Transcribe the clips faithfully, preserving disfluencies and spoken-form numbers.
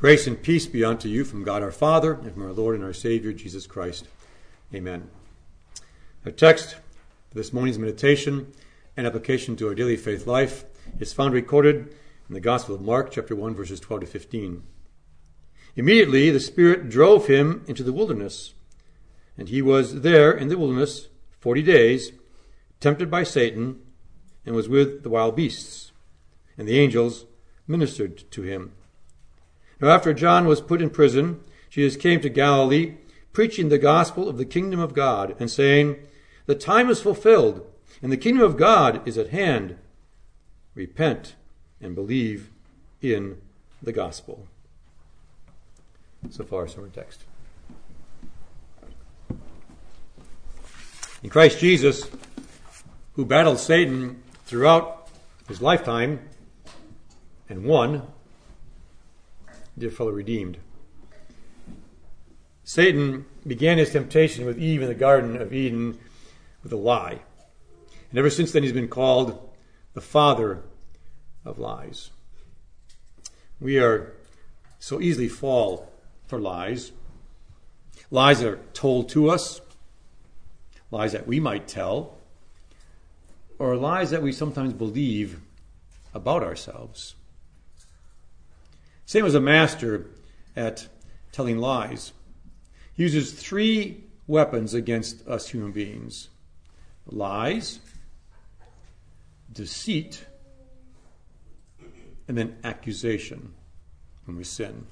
Grace and peace be unto you from God our Father and from our Lord and our Savior, Jesus Christ. Amen. Our text for this morning's meditation and application to our daily faith life is found recorded in the Gospel of Mark, chapter one, verses twelve to fifteen. Immediately the Spirit drove him into the wilderness, and he was there in the wilderness forty days, tempted by Satan, and was with the wild beasts, and the angels ministered to him. Now after John was put in prison, Jesus came to Galilee, preaching the gospel of the kingdom of God, and saying, "The time is fulfilled, and the kingdom of God is at hand. Repent and believe in the gospel." So far, sermon text. In Christ Jesus, who battled Satan throughout his lifetime and won, dear fellow redeemed. Satan began his temptation with Eve in the Garden of Eden with a lie. And ever since then he's been called the father of lies. We are so easily fall for lies. Lies that are told to us, lies that we might tell, or lies that we sometimes believe about ourselves. Satan was a master at telling lies. He uses three weapons against us human beings: lies, deceit, and then accusation when we sin.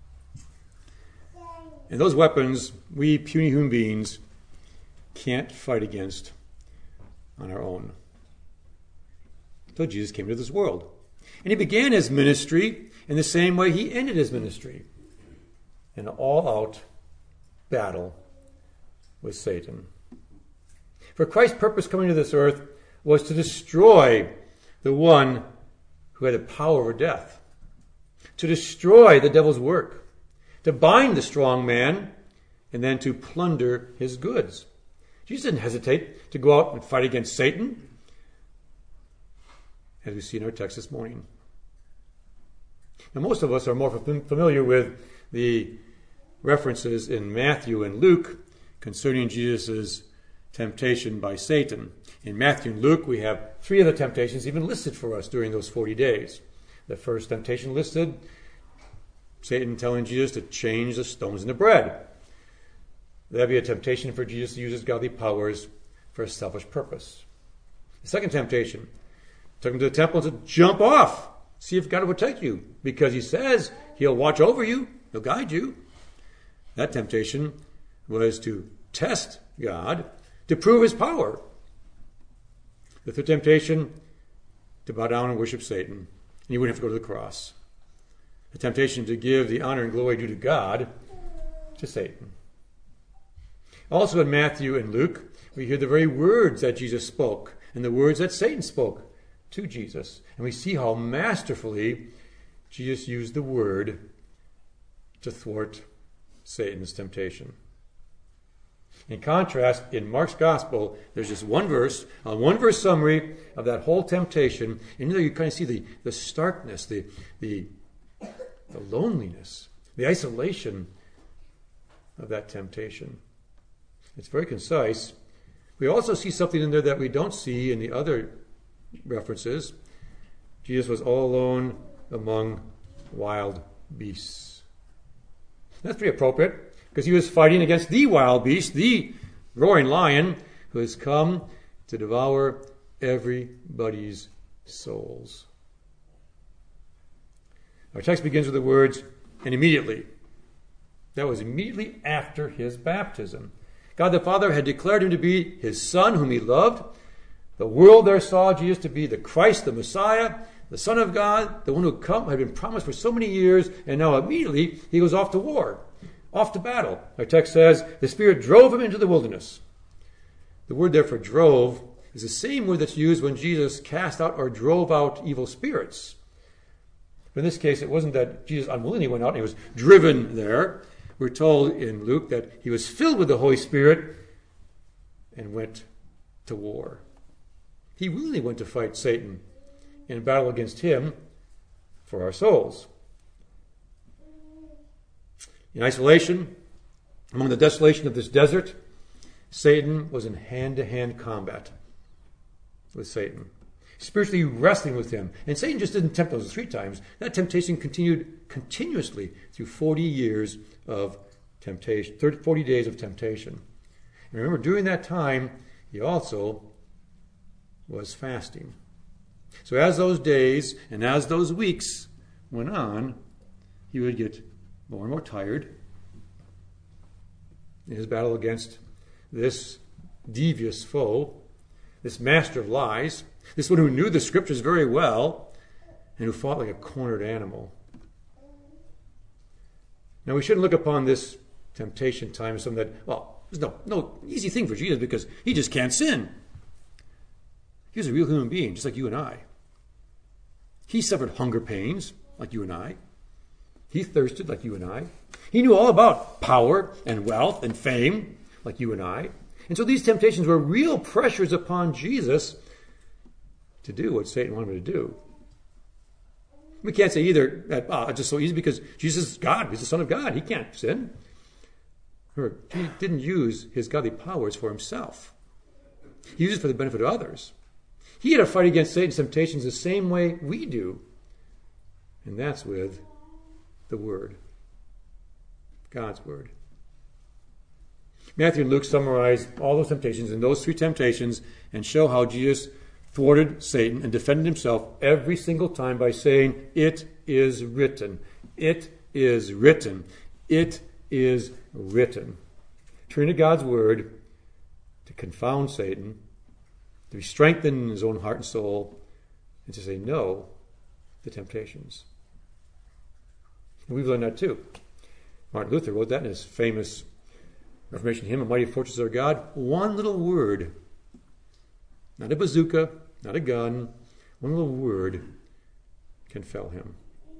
And those weapons, we puny human beings can't fight against on our own. So Jesus came to this world. And he began his ministry in the same way he ended his ministry, an all-out battle with Satan. For Christ's purpose coming to this earth was to destroy the one who had the power over death, to destroy the devil's work, to bind the strong man, and then to plunder his goods. Jesus didn't hesitate to go out and fight against Satan, as we see in our text this morning. Now, most of us are more familiar with the references in Matthew and Luke concerning Jesus' temptation by Satan. In Matthew and Luke, we have three of the temptations even listed for us during those forty days. The first temptation listed, Satan telling Jesus to change the stones into bread. That'd be a temptation for Jesus to use his godly powers for a selfish purpose. The second temptation, took him to the temple and said, "Jump off. See if God will protect you." Because he says he'll watch over you. He'll guide you. That temptation was to test God, to prove his power. The third temptation, to bow down and worship Satan. And he wouldn't have to go to the cross. The temptation to give the honor and glory due to God to Satan. Also in Matthew and Luke, we hear the very words that Jesus spoke and the words that Satan spoke to Jesus. And we see how masterfully Jesus used the word to thwart Satan's temptation. In contrast, in Mark's gospel, there's just one verse, a one verse summary of that whole temptation. And there you kind of see the, the starkness, the, the, the loneliness, the isolation of that temptation. It's very concise. We also see something in there that we don't see in the other references. Jesus was all alone among wild beasts. That's pretty appropriate, because he was fighting against the wild beast, the roaring lion, who has come to devour everybody's souls. Our text begins with the words, "and immediately." That was immediately after his baptism. God the Father had declared him to be his Son, whom he loved. The world there saw Jesus to be the Christ, the Messiah, the Son of God, the one who come, had been promised for so many years, and now immediately he goes off to war, off to battle. Our text says, the Spirit drove him into the wilderness. The word there for drove is the same word that's used when Jesus cast out or drove out evil spirits. But in this case, it wasn't that Jesus unwillingly went out and he was driven there. We're told in Luke that he was filled with the Holy Spirit and went to war. He willingly went to fight Satan in battle against him for our souls. In isolation, among the desolation of this desert, Satan was in hand-to-hand combat with Satan, spiritually wrestling with him. And Satan just didn't tempt those three times. That temptation continued continuously through forty years of temptation, thirty, forty days of temptation. And remember, during that time, he also was fasting. So as those days and as those weeks went on, he would get more and more tired in his battle against this devious foe, this master of lies, this one who knew the scriptures very well and who fought like a cornered animal. Now, we shouldn't look upon this temptation time as something that, well, there's no, no easy thing for Jesus because he just can't sin. He was a real human being, just like you and I. He suffered hunger pains, like you and I. He thirsted, like you and I. He knew all about power and wealth and fame, like you and I. And so these temptations were real pressures upon Jesus to do what Satan wanted him to do. We can't say either that, oh, it's just so easy because Jesus is God. He's the Son of God. He can't sin. Remember, he didn't use his godly powers for himself. He used it for the benefit of others. He had to fight against Satan's temptations the same way we do. And that's with the Word. God's Word. Matthew and Luke summarize all those temptations in those three temptations and show how Jesus thwarted Satan and defended himself every single time by saying, "It is written. It is written. It is written." Turning to God's Word to confound Satan, to be strengthened in his own heart and soul, and to say no to temptations. And we've learned that too. Martin Luther wrote that in his famous Reformation hymn, "A Mighty Fortress Our God." One little word, not a bazooka, not a gun, one little word can fell him.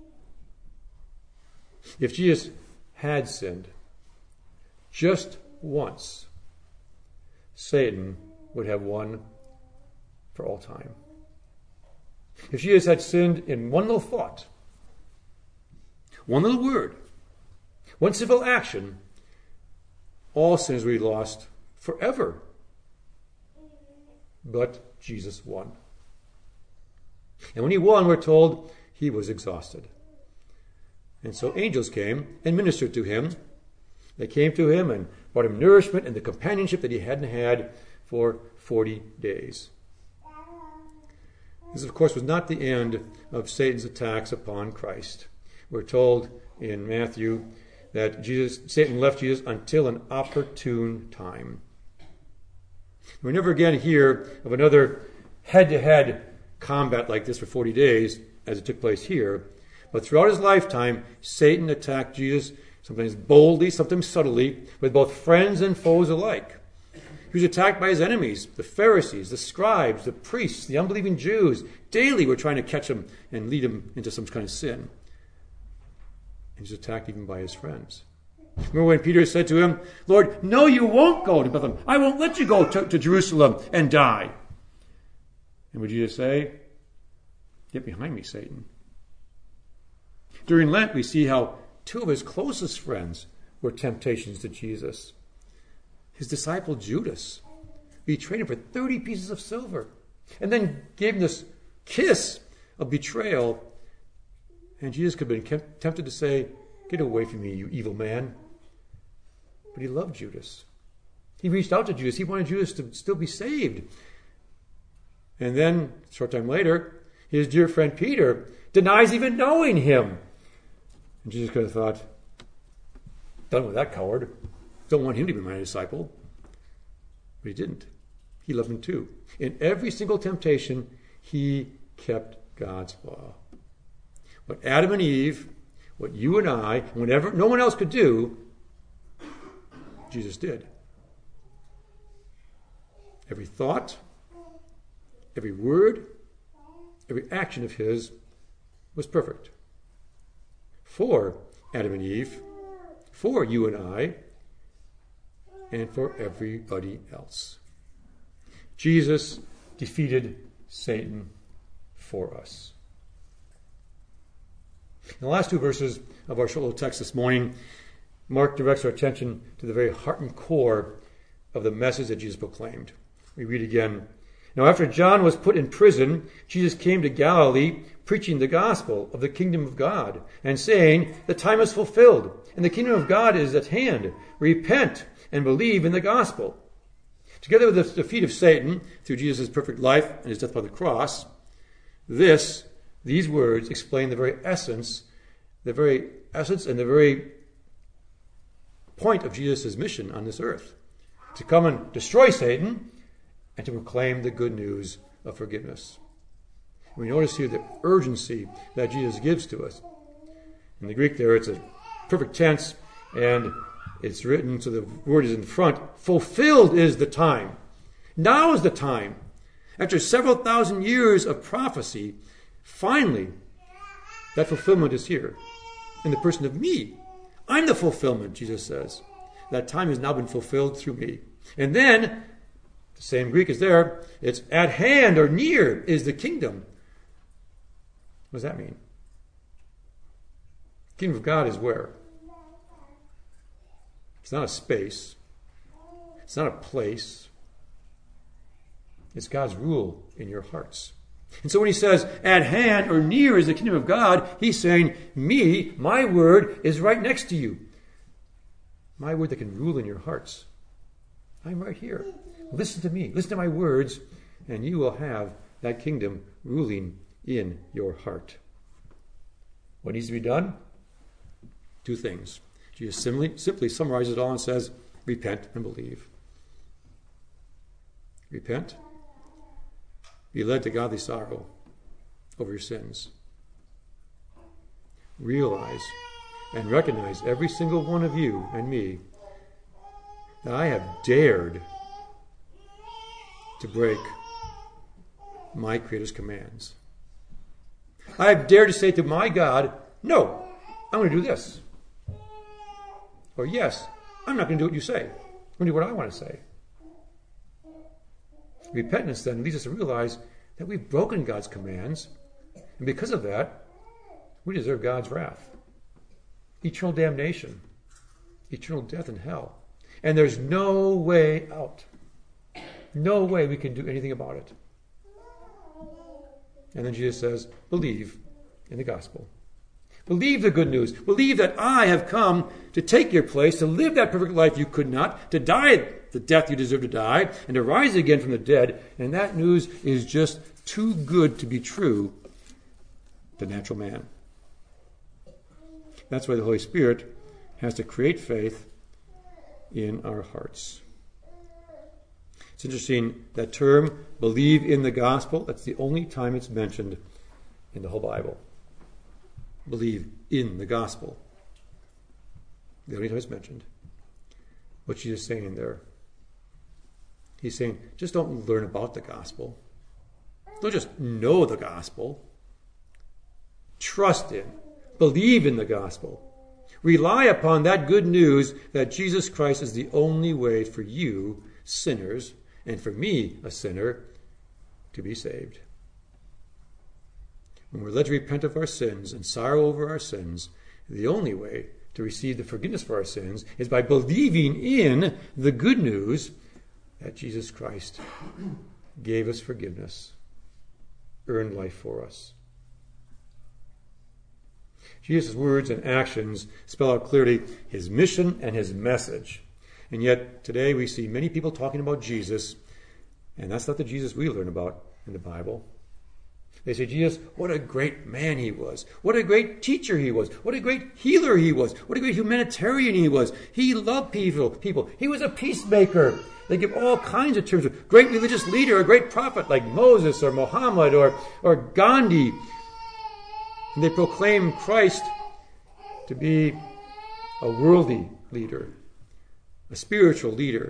If Jesus had sinned just once, Satan would have won for all time. If Jesus had sinned in one little thought, one little word, one civil action, all sins would be lost forever. But Jesus won. And when he won, we're told he was exhausted. And so angels came and ministered to him. They came to him and brought him nourishment and the companionship that he hadn't had for forty days. This, of course, was not the end of Satan's attacks upon Christ. We're told in Matthew that Jesus, Satan left Jesus until an opportune time. We never again hear of another head-to-head combat like this for forty days, as it took place here. But throughout his lifetime, Satan attacked Jesus, sometimes boldly, sometimes subtly, with both friends and foes alike. He was attacked by his enemies, the Pharisees, the scribes, the priests, the unbelieving Jews. Daily were trying to catch him and lead him into some kind of sin. And he was attacked even by his friends. Remember when Peter said to him, "Lord, no, you won't go to Bethlehem. I won't let you go to, to Jerusalem and die." And would Jesus say, "Get behind me, Satan"? During Lent, we see how two of his closest friends were temptations to Jesus. His disciple Judas betrayed him for thirty pieces of silver and then gave him this kiss of betrayal. And Jesus could have been tempted to say, "Get away from me, you evil man." But he loved Judas. He reached out to Judas. He wanted Judas to still be saved. And then, a short time later, his dear friend Peter denies even knowing him. And Jesus could have thought, done with that coward. Don't want him to be my disciple. But he didn't. He loved him too. In every single temptation, he kept God's law. What Adam and Eve, what you and I, whenever no one else could do, Jesus did. Every thought, every word, every action of his was perfect. For Adam and Eve, for you and I, and for everybody else. Jesus defeated Satan for us. In the last two verses of our short little text this morning, Mark directs our attention to the very heart and core of the message that Jesus proclaimed. We read again. Now, after John was put in prison, Jesus came to Galilee, preaching the gospel of the kingdom of God, and saying, the time is fulfilled, and the kingdom of God is at hand. Repent and believe in the gospel. Together with the defeat of Satan through Jesus' perfect life and his death by the cross, this, these words explain the very essence, the very essence and the very point of Jesus' mission on this earth. To come and destroy Satan and to proclaim the good news of forgiveness. We notice here the urgency that Jesus gives to us. In the Greek there, it's a perfect tense, and it's written, so the word is in front. Fulfilled is the time. Now is the time. After several thousand years of prophecy, finally, that fulfillment is here in the person of me. I'm the fulfillment, Jesus says. That time has now been fulfilled through me. And then, the same Greek is there, it's at hand or near is the kingdom. What does that mean? The kingdom of God is where? It's not a space. It's not a place. It's God's rule in your hearts. And so when he says, at hand or near is the kingdom of God, he's saying, me, my word, is right next to you. My word that can rule in your hearts. I'm right here. Listen to me. Listen to my words, and you will have that kingdom ruling in your heart. What needs to be done? Two things. Jesus simply, simply summarizes it all and says, repent and believe. Repent. Be led to godly sorrow over your sins. Realize and recognize, every single one of you and me, that I have dared to break my Creator's commands. I have dared to say to my God, no, I'm going to do this. Or yes, I'm not going to do what you say. I'm going to do what I want to say. Repentance then leads us to realize that we've broken God's commands, and because of that, we deserve God's wrath. Eternal damnation, eternal death in hell. And there's no way out. No way we can do anything about it. And then Jesus says, believe in the gospel. Believe the good news. Believe that I have come to take your place, to live that perfect life you could not, to die the death you deserve to die, and to rise again from the dead. And that news is just too good to be true to natural man. That's why the Holy Spirit has to create faith in our hearts. It's interesting, that term, believe in the gospel, that's the only time it's mentioned in the whole Bible. Believe in the gospel. The only time it's mentioned. What's Jesus saying there? He's saying, just don't learn about the gospel. Don't just know the gospel. Trust in, believe in the gospel. Rely upon that good news that Jesus Christ is the only way for you, sinners, and for me, a sinner, to be saved. When we're led to repent of our sins and sorrow over our sins, the only way to receive the forgiveness for our sins is by believing in the good news that Jesus Christ gave us forgiveness, earned life for us. Jesus' words and actions spell out clearly his mission and his message. And yet, today we see many people talking about Jesus, and that's not the Jesus we learn about in the Bible. They say, Jesus, what a great man he was. What a great teacher he was. What a great healer he was. What a great humanitarian he was. He loved people. people. He was a peacemaker. They give all kinds of terms. A great religious leader, a great prophet like Moses or Muhammad or, or Gandhi. And they proclaim Christ to be a worldly leader, a spiritual leader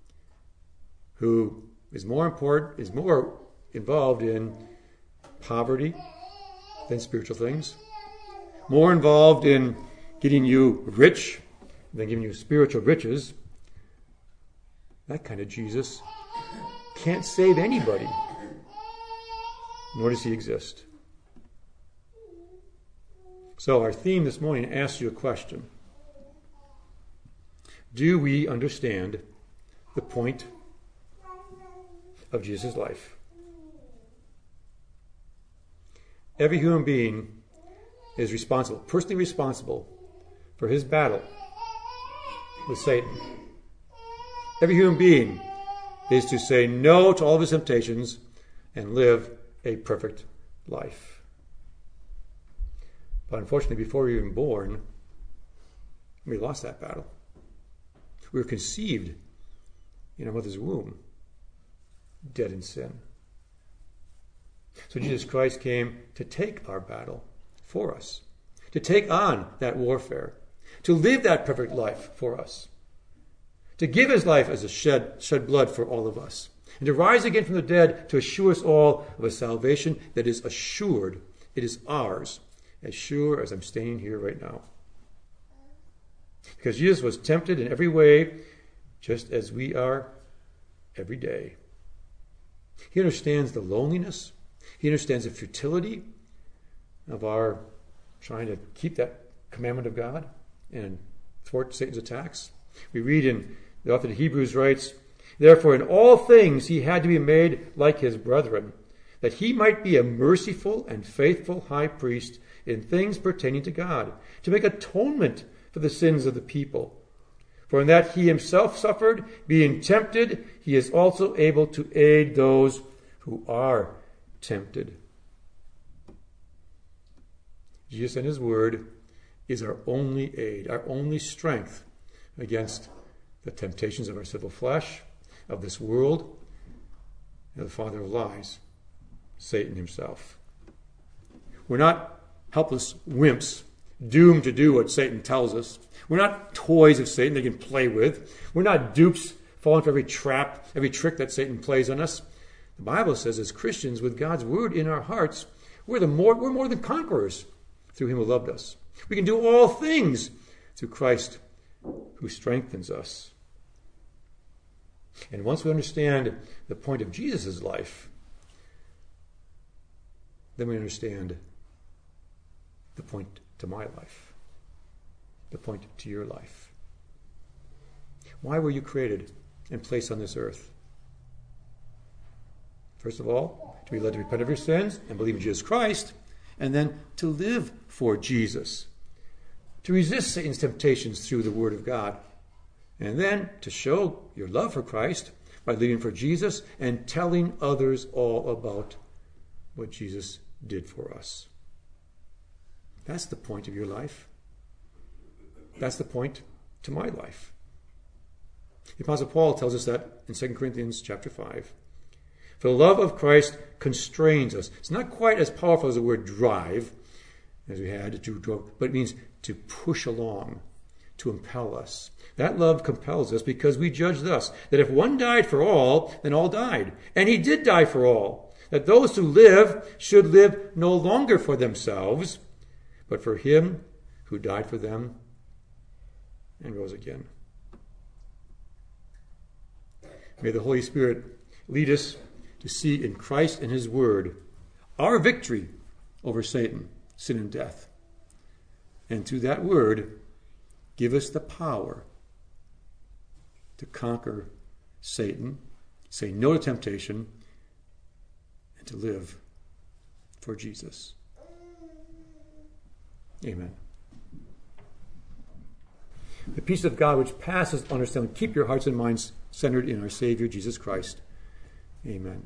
who is more important, is more involved in poverty than spiritual things, more involved in getting you rich than giving you spiritual riches. That kind of Jesus can't save anybody, nor does he exist. So our theme this morning asks you a question. Do we understand the point of Jesus' life? Every human being is responsible, personally responsible, for his battle with Satan. Every human being is to say no to all of his temptations and live a perfect life. But unfortunately, before we were even born, we lost that battle. We were conceived in our mother's womb, dead in sin. So Jesus Christ came to take our battle for us, to take on that warfare, to live that perfect life for us, to give his life as a shed, shed blood for all of us, and to rise again from the dead to assure us all of a salvation that is assured. It is ours, as sure as I'm standing here right now. Because Jesus was tempted in every way, just as we are every day. He understands the loneliness. He understands the futility of our trying to keep that commandment of God and thwart Satan's attacks. We read in the author of Hebrews writes, "Therefore in all things he had to be made like his brethren, that he might be a merciful and faithful high priest in things pertaining to God, to make atonement for the sins of the people. For in that he himself suffered, being tempted, he is also able to aid those who are tempted." Jesus and his word is our only aid, our only strength against the temptations of our sinful flesh, of this world, and the father of lies, Satan himself. We're not helpless wimps doomed to do what Satan tells us. We're not toys of Satan they can play with. We're not dupes falling for every trap, every trick that Satan plays on us. The Bible says as Christians, with God's word in our hearts, we're, the more, we're more than conquerors through him who loved us. We can do all things through Christ who strengthens us. And once we understand the point of Jesus' life, then we understand the point to my life, the point to your life. Why were you created and placed on this earth? First of all, to be led to repent of your sins and believe in Jesus Christ, and then to live for Jesus, to resist Satan's temptations through the Word of God, and then to show your love for Christ by living for Jesus and telling others all about what Jesus did for us. That's the point of your life. That's the point to my life. The Apostle Paul tells us that in Second Corinthians chapter five. For the love of Christ constrains us. It's not quite as powerful as the word drive, as we had, to, but it means to push along, to impel us. That love compels us because we judge thus, that if one died for all, then all died. And he did die for all, that those who live should live no longer for themselves, but for him who died for them and rose again. May the Holy Spirit lead us to see in Christ and his word our victory over Satan, sin, and death. And through that word, give us the power to conquer Satan, say no to temptation, and to live for Jesus. Amen. The peace of God which passes understanding, keep your hearts and minds centered in our Savior, Jesus Christ. Amen.